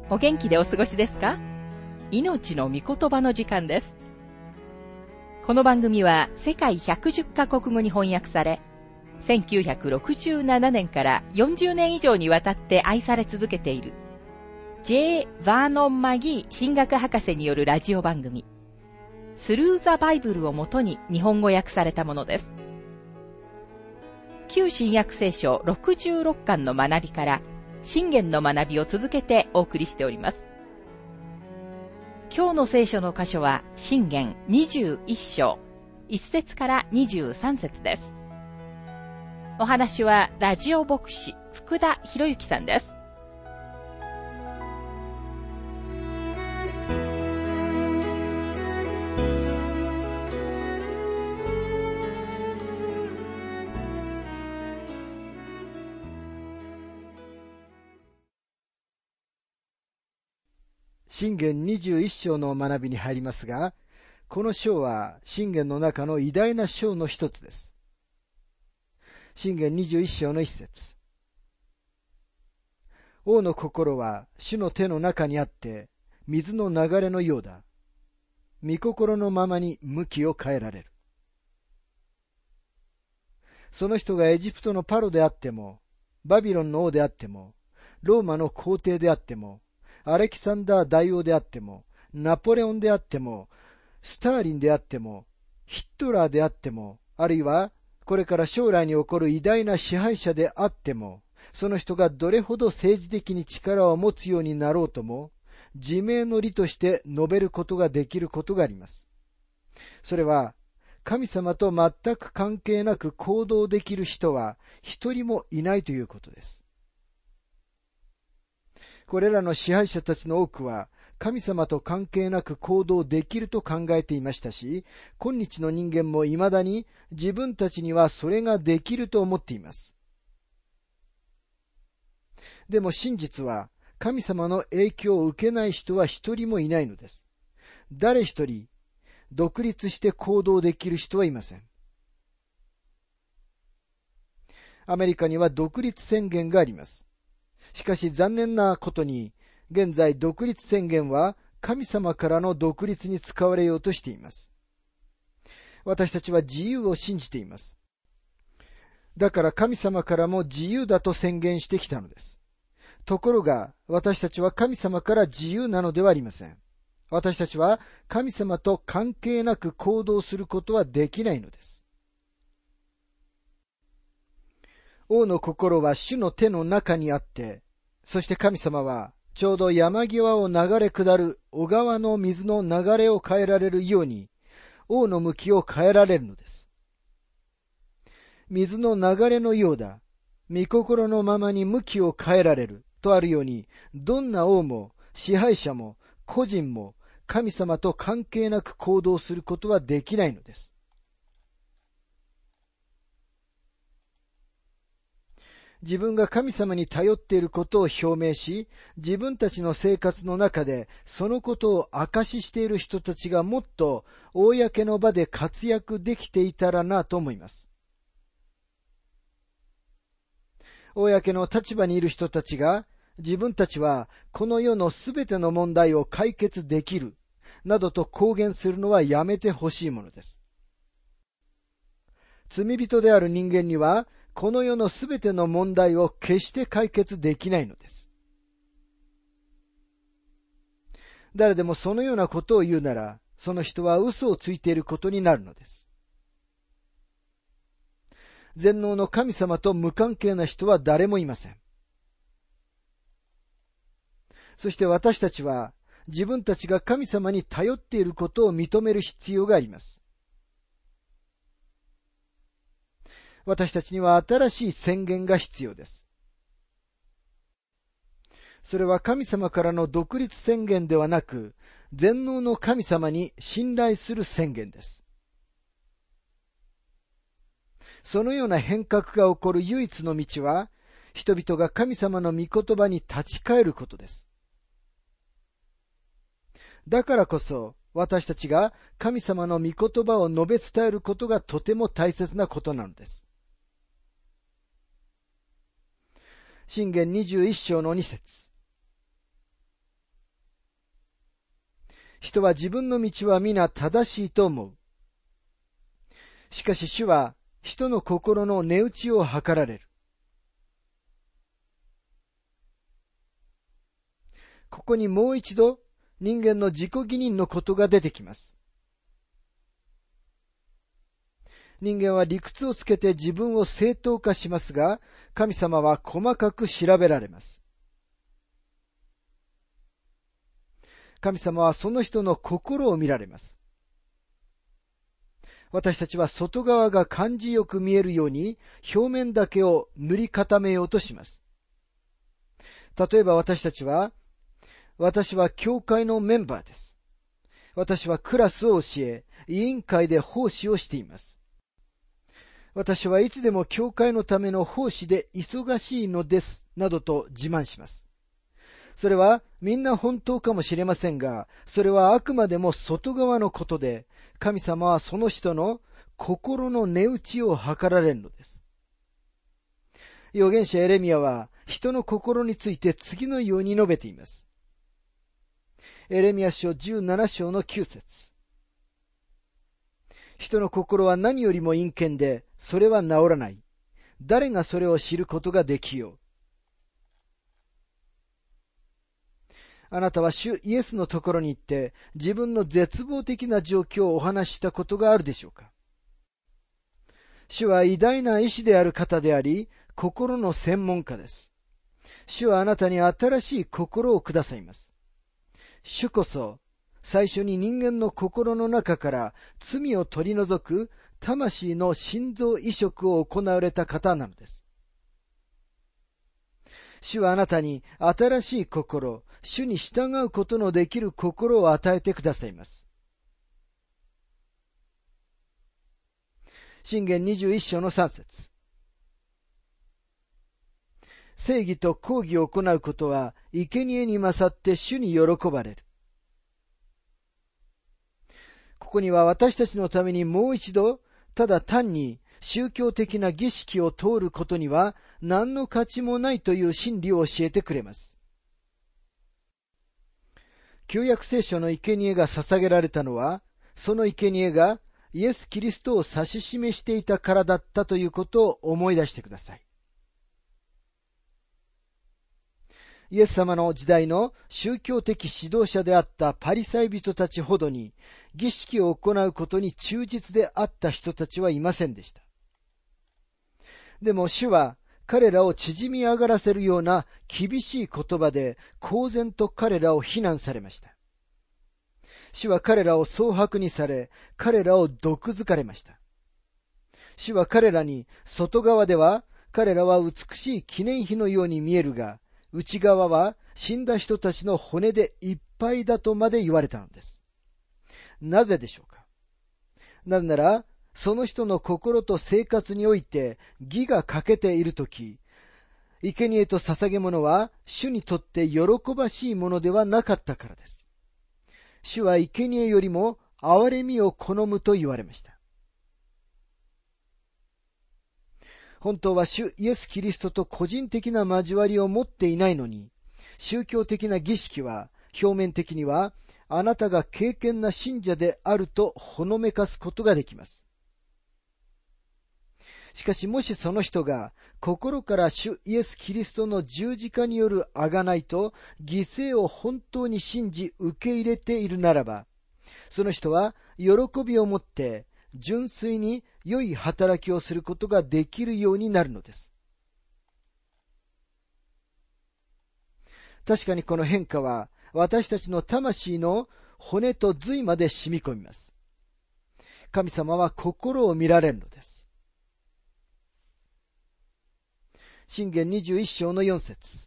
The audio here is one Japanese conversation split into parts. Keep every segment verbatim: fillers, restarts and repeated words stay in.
お元気でお過ごしですか？命の御言葉の時間です。この番組は世界ひゃくじゅっカ国語に翻訳され、せんきゅうひゃくろくじゅうななねんからよんじゅうねん以上にわたって愛され続けている J. バーノン・マギー神学博士によるラジオ番組、スルー・ザ・バイブルをもとに日本語訳されたものです。旧新約聖書ろくじゅうろっかんの学びから箴言の学びを続けてお送りしております。今日の聖書の箇所は箴言にじゅういっ章いっ節からにじゅうさん節です。お話はラジオ牧師福田博之さんです。 箴言にじゅういっ章の学びに入りますが、この章は箴言の中の偉大な章の一つです。箴言にじゅういっ章の一節。王の心は主の手の中にあって、水の流れのようだ。御心のままに向きを変えられる。その人がエジプトのパロであっても、バビロンの王であっても、ローマの皇帝であっても、アレキサンダー大王であっても、ナポレオンであっても、スターリンであっても、ヒットラーであっても、あるいはこれから将来に起こる偉大な支配者であっても、その人がどれほど政治的に力を持つようになろうとも、自明の理として述べることができることがあります。それは、神様と全く関係なく行動できる人は一人もいないということです。これらの支配者たちの多くは、神様と関係なく行動できると考えていましたし、今日の人間も未だに自分たちにはそれができると思っています。でも真実は、神様の影響を受けない人は一人もいないのです。誰一人、独立して行動できる人はいません。アメリカには独立宣言があります。しかし残念なことに、現在独立宣言は神様からの独立に使われようとしています。私たちは自由を信じています。だから神様からも自由だと宣言してきたのです。ところが私たちは神様から自由なのではありません。私たちは神様と関係なく行動することはできないのです。王の心は主の手の中にあって、そして神様はちょうど山際を流れ下る小川の水の流れを変えられるように、王の向きを変えられるのです。水の流れのようだ。御心のままに向きを変えられる。とあるように、どんな王も支配者も個人も神様と関係なく行動することはできないのです。自分が神様に頼っていることを表明し、自分たちの生活の中でそのことを証ししている人たちがもっと公の場で活躍できていたらなと思います。公の立場にいる人たちが自分たちはこの世のすべての問題を解決できるなどと公言するのはやめてほしいものです。罪人である人間にはこの世のすべての問題を決して解決できないのです。誰でもそのようなことを言うなら、その人は嘘をついていることになるのです。全能の神様と無関係な人は誰もいません。そして私たちは自分たちが神様に頼っていることを認める必要があります。私たちには新しい宣言が必要です。それは神様からの独立宣言ではなく、全能の神様に信頼する宣言です。そのような変革が起こる唯一の道は、人々が神様の御言葉に立ち返ることです。だからこそ、私たちが神様の御言葉を述べ伝えることがとても大切なことなのです。箴言にじゅういっ章のに節。 人は自分の道は皆正しいと思う。しかし主は人の心の値打ちを測られる。ここにもう一度人間の自己義認のことが出てきます。人間は理屈をつけて自分を正当化しますが、神様は細かく調べられます。神様はその人の心を見られます。私たちは外側が感じよく見えるように表面だけを塗り固めようとします。例えば私たちは、私は教会のメンバーです。私はクラスを教え、委員会で奉仕をしています。私はいつでも教会のための奉仕で忙しいのです、などと自慢します。それはみんな本当かもしれませんが、それはあくまでも外側のことで、神様はその人の心の値打ちを測られるのです。預言者エレミヤは人の心について次のように述べています。エレミヤ書じゅうなな章のきゅう節。人の心は何よりも陰険で、それは治らない。誰がそれを知ることができよう。あなたは主イエスのところに行って自分の絶望的な状況をお話ししたことがあるでしょうか。主は偉大な医師である方であり、心の専門家です。主はあなたに新しい心をくださいます。主こそ最初に人間の心の中から罪を取り除く魂の心臓移植を行われた方なのです。主はあなたに新しい心、主に従うことのできる心を与えてくださいます。箴言にじゅういっ章のさん節。正義と公義を行うことは生贄に勝って主に喜ばれる。ここには私たちのためにもう一度、ただ単に宗教的な儀式を通ることには何の価値もないという真理を教えてくれます。旧約聖書の生贄が捧げられたのは、その生贄がイエス・キリストを指し示していたからだったということを思い出してください。イエス様の時代の宗教的指導者であったパリサイ人たちほどに儀式を行うことに忠実であった人たちはいませんでした。でも主は彼らを縮み上がらせるような厳しい言葉で公然と彼らを非難されました。主は彼らを蒼白にされ、彼らを毒づかれました。主は彼らに外側では彼らは美しい記念碑のように見えるが、内側は死んだ人たちの骨でいっぱいだとまで言われたのです。なぜでしょうか。なぜなら、その人の心と生活において義が欠けているとき、生贄と捧げ物は主にとって喜ばしいものではなかったからです。主は生贄よりも憐れみを好むと言われました。本当は主イエス・キリストと個人的な交わりを持っていないのに、宗教的な儀式は表面的にはあなたが敬虔な信者であるとほのめかすことができます。しかしもしその人が心から主イエス・キリストの十字架による贖いと犠牲を本当に信じ受け入れているならば、その人は喜びを持って純粋に良い働きをすることができるようになるのです。確かにこの変化は私たちの魂の骨と髄まで染み込みます。神様は心を見られるのです。箴言にじゅういっ章のよん節。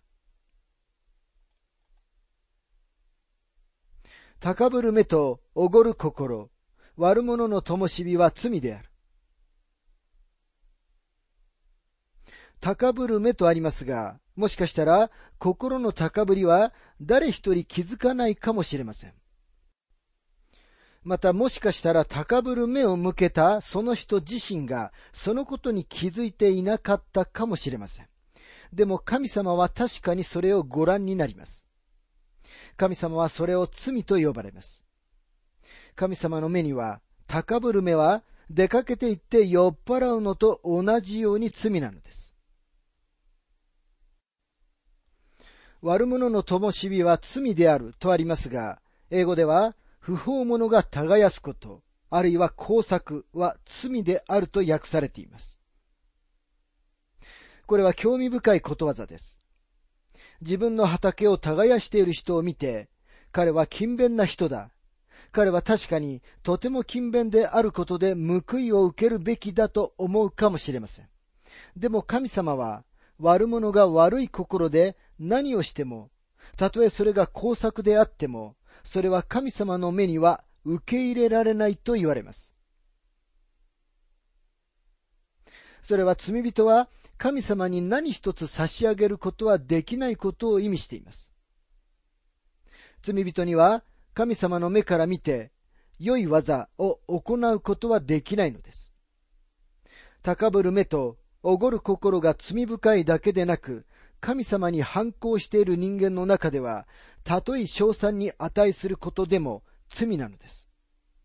高ぶる目とおごる心、悪者の灯火は罪である。高ぶる目とありますが、もしかしたら心の高ぶりは誰一人気づかないかもしれません。またもしかしたら高ぶる目を向けたその人自身がそのことに気づいていなかったかもしれません。でも神様は確かにそれをご覧になります。神様はそれを罪と呼ばれます。 神様の目には、高ぶる目は出かけて行って酔っ払うのと同じように罪なのです。悪者の灯火は罪であるとありますが、英語では不法者が耕すこと、あるいは工作は罪であると訳されています。これは興味深いことわざです。自分の畑を耕している人を見て、彼は勤勉な人だ。彼は確かにとても勤勉であることで報いを受けるべきだと思うかもしれません。でも神様は悪者が悪い心で何をしても、たとえそれが工作であっても、それは神様の目には受け入れられないと言われます。それは罪人は神様に何一つ差し上げることはできないことを意味しています。罪人には神様の目から見て良い技を行うことはできないのです。高ぶる目とおごる心が罪深いだけでなく、神様に反抗している人間の中では、たとえ称賛に値することでも罪なのです。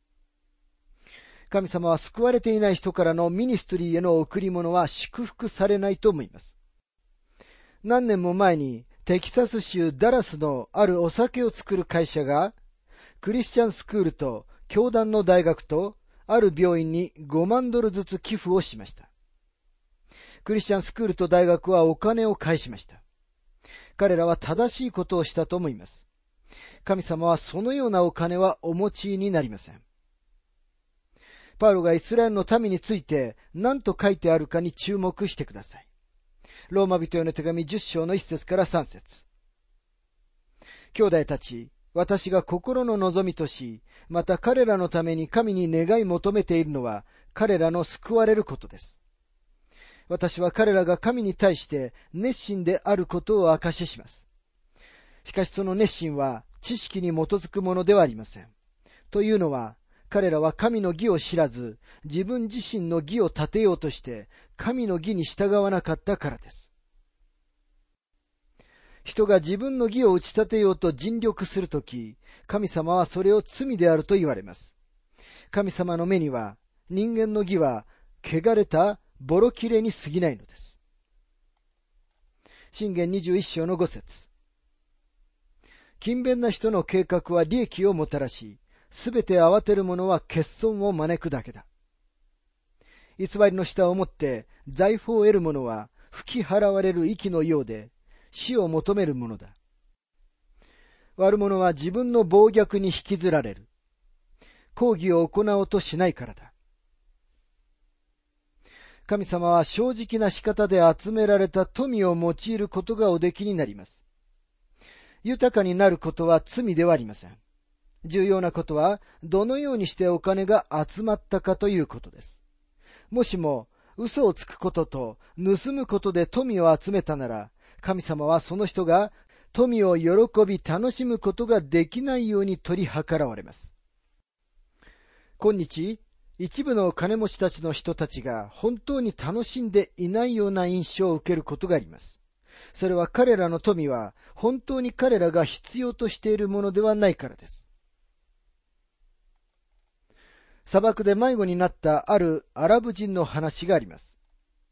神様は救われていない人からのミニストリーへの贈り物は祝福されないと思います。何年も前にテキサス州ダラスのあるお酒を作る会社が、クリスチャンスクールと教団の大学とある病院にごまんドルずつ寄付をしました。クリスチャンスクールと大学はお金を返しました。彼らは正しいことをしたと思います。神様はそのようなお金はお持ちになりません。パウロがイスラエルの民について何と書いてあるかに注目してください。ローマ人への手紙じゅっ章のいち節からさん節。兄弟たち、私が心の望みとし、また彼らのために神に願い求めているのは、彼らの救われることです。私は彼らが神に対して熱心であることを証しします。しかしその熱心は知識に基づくものではありません。というのは、彼らは神の義を知らず、自分自身の義を立てようとして、神の義に従わなかったからです。人が自分の義を打ち立てようと尽力するとき、神様はそれを罪であると言われます。神様の目には、人間の義は、汚れたボロ切れに過ぎないのです。箴言にじゅういっ章のご節。勤勉な人の計画は利益をもたらし、すべて慌てる者は欠損を招くだけだ。偽りの舌をもって財宝を得る者は吹き払われる息のようで、死を求めるものだ。悪者は自分の暴虐に引きずられる。抗議を行おうとしないからだ。神様は正直な仕方で集められた富を用いることがおできになります。豊かになることは罪ではありません。重要なことは、どのようにしてお金が集まったかということです。もしも、嘘をつくことと盗むことで富を集めたなら、神様はその人が富を喜び楽しむことができないように取り計らわれます。今日、一部の金持ちたちの人たちが本当に楽しんでいないような印象を受けることがあります。それは彼らの富は本当に彼らが必要としているものではないからです。砂漠で迷子になったあるアラブ人の話があります。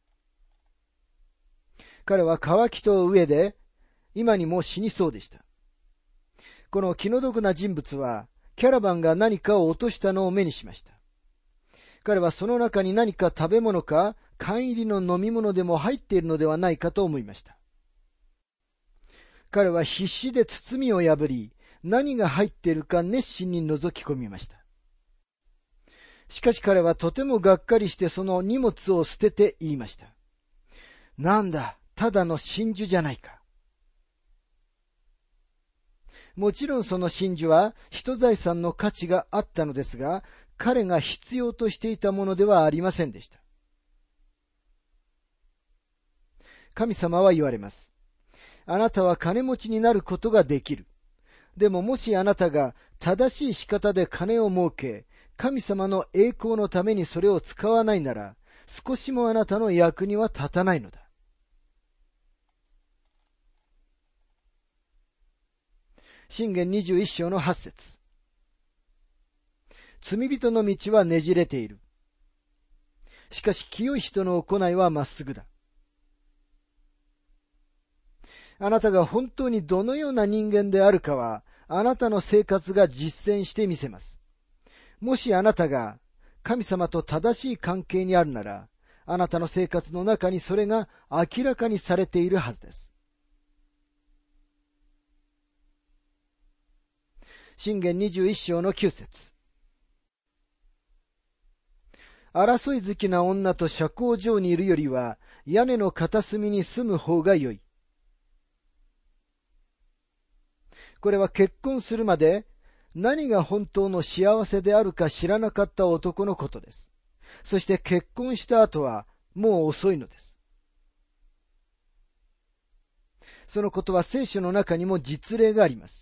彼は渇きと飢えで今にも死にそうでした。この気の毒な人物はキャラバンが何かを落としたのを目にしました。彼はその中に何か食べ物か缶入りの飲み物でも入っているのではないかと思いました。彼は必死で包みを破り、何が入っているか熱心に覗き込みました。しかし彼はとてもがっかりしてその荷物を捨てて言いました。なんだ、ただの真珠じゃないか。もちろんその真珠は人財産の価値があったのですが、彼が必要としていたものではありませんでした。神様は言われます。あなたは金持ちになることができる。でももしあなたが正しい仕方で金を儲け、神様の栄光のためにそれを使わないなら、少しもあなたの役には立たないのだ。箴言にじゅういっ章のはち節。 罪人の道はねじれている。しかし清い人の行いはまっすぐだ。あなたが本当にどのような人間であるかは、あなたの生活が実践してみせます。もしあなたが神様と正しい関係にあるなら、あなたの生活の中にそれが明らかにされているはずです。箴言にじゅういっ章のきゅう節。争い好きな女と社交場にいるよりは、屋根の片隅に住む方が良い。これは結婚するまで何が本当の幸せであるか知らなかった男のことです。そして結婚した後はもう遅いのです。そのことは聖書の中にも実例があります。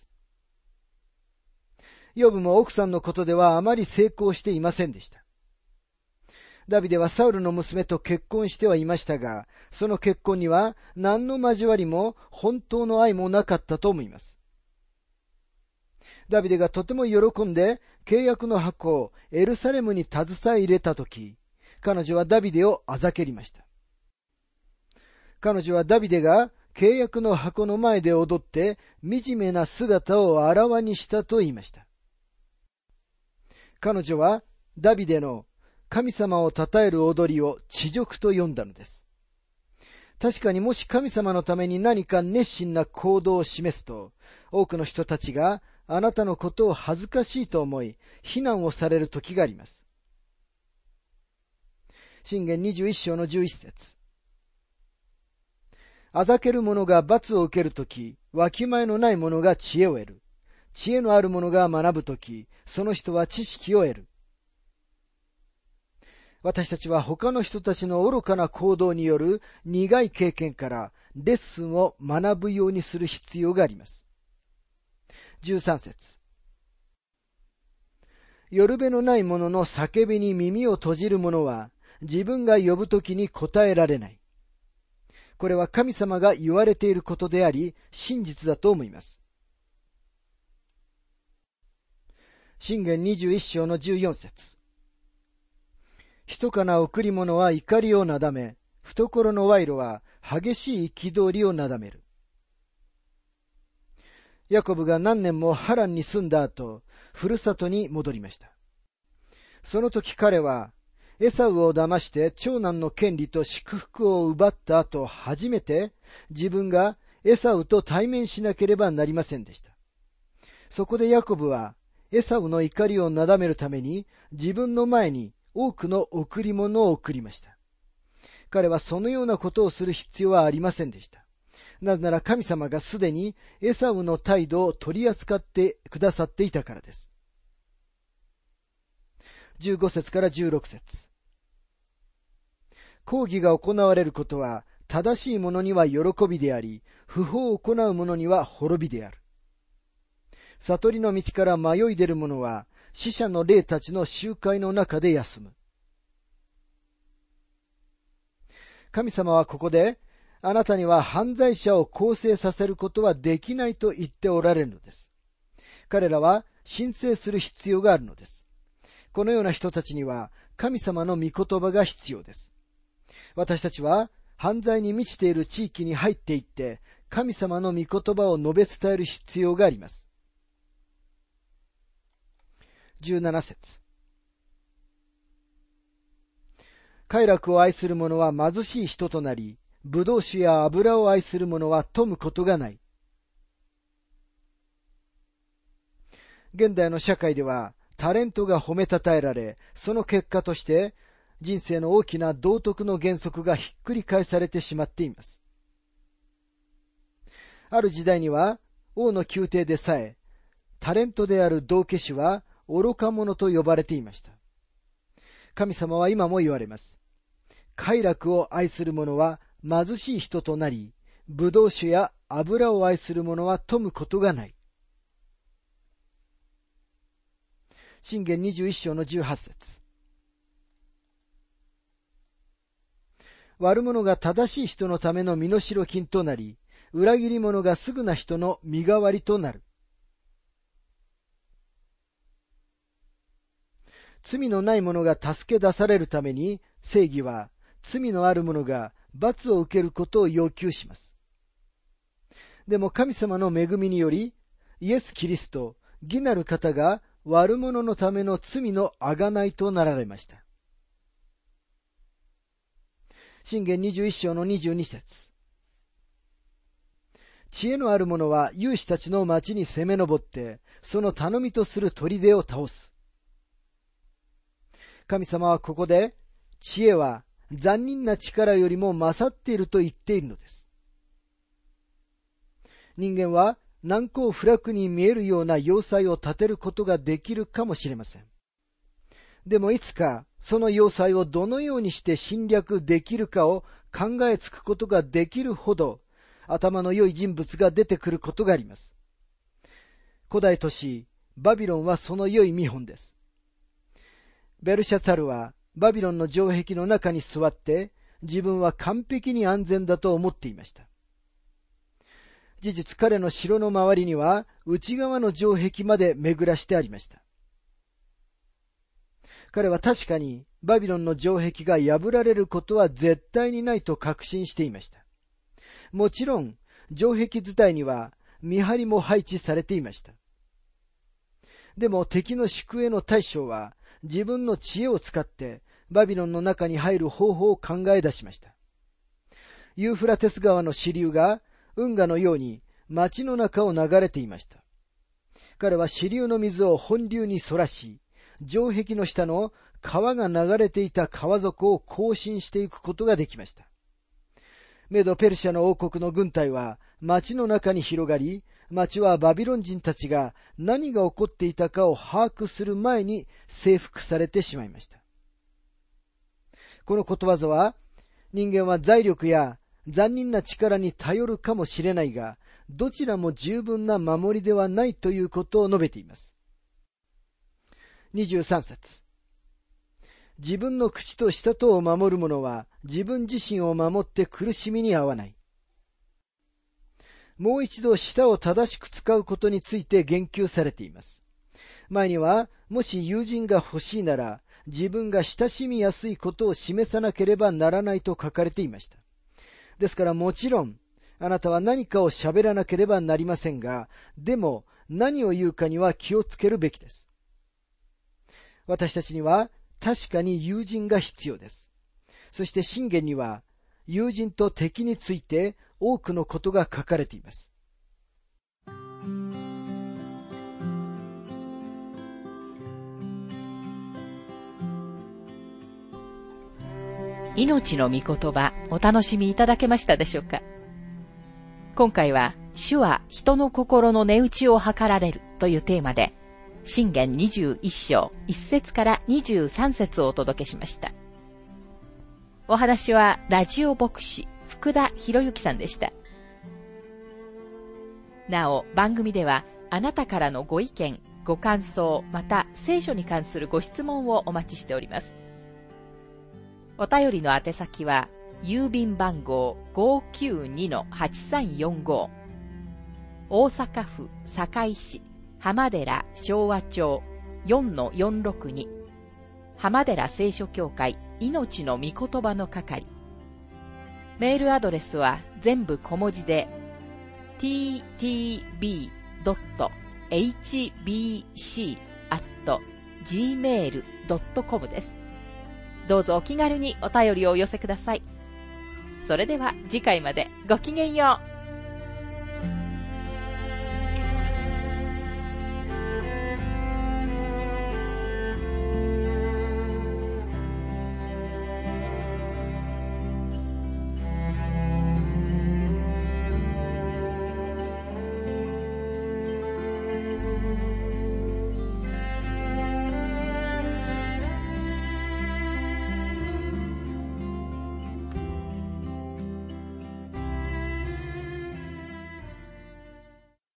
ヨブも奥さんのことではあまり成功していませんでした。ダビデはサウルの娘と結婚してはいましたが、その結婚には何の交わりも本当の愛もなかったと思います。ダビデがとても喜んで契約の箱をエルサレムに携え入れたとき、彼女はダビデをあざけりました。彼女はダビデが契約の箱の前で踊って惨めな姿をあらわにしたと言いました。彼女はダビデの神様を称える踊りを恥辱と呼んだのです。確かにもし神様のために何か熱心な行動を示すと、多くの人たちがあなたのことを恥ずかしいと思い、非難をされる時があります。箴言にじゅういっ章のじゅういっ節。あざける者が罰を受けるとき、わきまえのない者が知恵を得る。知恵のある者が学ぶとき、その人は知識を得る。私たちは他の人たちの愚かな行動による苦い経験からレッスンを学ぶようにする必要があります。じゅうさん節。よるべのない者の叫びに耳を閉じる者は自分が呼ぶときに答えられない。これは神様が言われていることであり、真実だと思います。箴言にじゅういっ章のじゅうよん節。密かな贈り物は怒りをなだめ、懐の賄賂は激しい憤りをなだめる。ヤコブが何年もハランに住んだ後、ふるさとに戻りました。その時彼は、エサウを騙して長男の権利と祝福を奪った後、初めて自分がエサウと対面しなければなりませんでした。そこでヤコブは、エサウの怒りをなだめるために、自分の前に多くの贈り物を贈りました。彼はそのようなことをする必要はありませんでした。なぜなら神様がすでにエサウの態度を取り扱ってくださっていたからです。じゅうご節からじゅうろく節。公義が行われることは正しい者には喜びであり、不法を行う者には滅びである。悟りの道から迷い出る者は死者の霊たちの集会の中で休む。神様はここで、あなたには犯罪者を更生させることはできないと言っておられるのです。彼らは申請する必要があるのです。このような人たちには神様の御言葉が必要です。私たちは犯罪に満ちている地域に入っていって、神様の御言葉を述べ伝える必要があります。じゅうなな節。快楽を愛する者は貧しい人となり、ブドウ酒や油を愛する者は富むことがない。現代の社会ではタレントが褒めたたえられ、その結果として人生の大きな道徳の原則がひっくり返されてしまっています。ある時代には王の宮廷でさえタレントである道化師は愚か者と呼ばれていました。神様は今も言われます。快楽を愛する者は貧しい人となり、ブドウ酒や油を愛する者は富むことがない。箴言にじゅういっ章のじゅうはち節。悪者が正しい人のための身代金となり、裏切り者がすぐな人の身代わりとなる。 罪のない者が助け出されるために、正義は罪のある者が罰を受けることを要求します。でも神様の恵みにより、イエス・キリスト、義なる方が悪者のための罪の贖いとなられました。箴言にじゅういっ章のにじゅうに節。知恵のある者は勇士たちの町に攻め上って、その頼みとする砦を倒す。神様はここで、知恵は残忍な力よりも勝っていると言っているのです。人間は難攻不落に見えるような要塞を建てることができるかもしれません。でもいつかその要塞をどのようにして侵略できるかを考えつくことができるほど頭の良い人物が出てくることがあります。古代都市バビロンはその良い見本です。ベルシャツァルはバビロンの城壁の中に座って自分は完璧に安全だと思っていました。事実彼の城の周りには内側の城壁まで巡らしてありました。彼は確かにバビロンの城壁が破られることは絶対にないと確信していました。もちろん城壁伝いには見張りも配置されていました。でも敵の宿営の大将は自分の知恵を使ってバビロンの中に入る方法を考え出しました。ユーフラテス川の支流が運河のように町の中を流れていました。彼は支流の水を本流にそらし、城壁の下の川が流れていた川底を行進していくことができました。メド・ペルシャの王国の軍隊は町の中に広がり、町はバビロン人たちが何が起こっていたかを把握する前に征服されてしまいました。このことわざは、人間は財力や残忍な力に頼るかもしれないが、どちらも十分な守りではないということを述べています。にじゅうさん節。自分の口と舌とを守る者は自分自身を守って苦しみに遭わない。もう一度舌を正しく使うことについて言及されています。前には、もし友人が欲しいなら、自分が親しみやすいことを示さなければならないと書かれていました。ですからもちろん、あなたは何かを喋らなければなりませんが、でも何を言うかには気をつけるべきです。私たちには確かに友人が必要です。そして箴言には友人と敵について多くのことが書かれています。 命の御言葉、お楽しみいただけましたでしょうか。今回は、主は人の心の値打ちを測られるというテーマで、箴言にじゅういっ章いち節からにじゅうさん節をお届けしました。お話はラジオ牧師福田博之さんでした。なお、番組ではあなたからのご意見、ご感想、また聖書に関するご質問をお待ちしております。お便りの宛先は、郵便番号 ごーきゅうにのはちさんよんご、大阪府堺市浜寺昭和町 よんのよんろくに、浜寺聖書協会命の御言葉の係。メールアドレスは全部小文字で ティーティービードットエイチビーシーアットジーメールドットコム です。どうぞお気軽にお便りをお寄せください。それでは次回までごきげんよう。